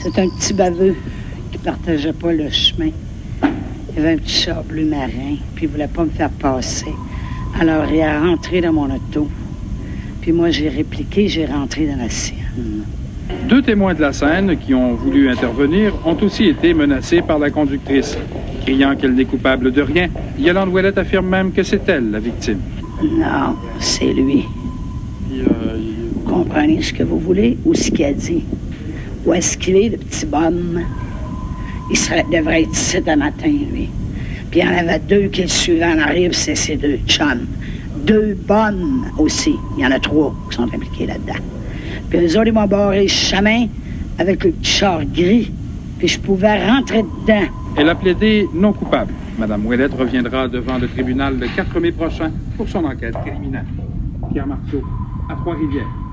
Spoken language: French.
C'est un petit baveux qui partageait pas le chemin. Il avait un petit char bleu marin, puis il voulait pas me faire passer. Alors, il est rentré dans mon auto. Puis moi, j'ai répliqué, j'ai rentré dans la sienne. 2 témoins de la scène qui ont voulu intervenir ont aussi été menacés par la conductrice. Criant qu'elle n'est coupable de rien, Yolande Ouellette affirme même que c'est elle, la victime. Non, c'est lui. Vous comprenez ce que vous voulez ou ce qu'il a dit? Où est-ce qu'il est, le petit bonhomme? Devrait être ici ce matin, lui. Puis il y en avait 2 qui le suivaient en arrière, puis c'est ces 2 chums. 2 bonnes aussi. Il y en a 3 qui sont impliqués là-dedans. Puis eux autres, ils m'ont barré le chemin avec le petit char gris. Puis je pouvais rentrer dedans. Elle a plaidé non coupable. Madame Ouellette reviendra devant le tribunal le 4 mai prochain pour son enquête criminelle. Pierre Marceau, à Trois-Rivières.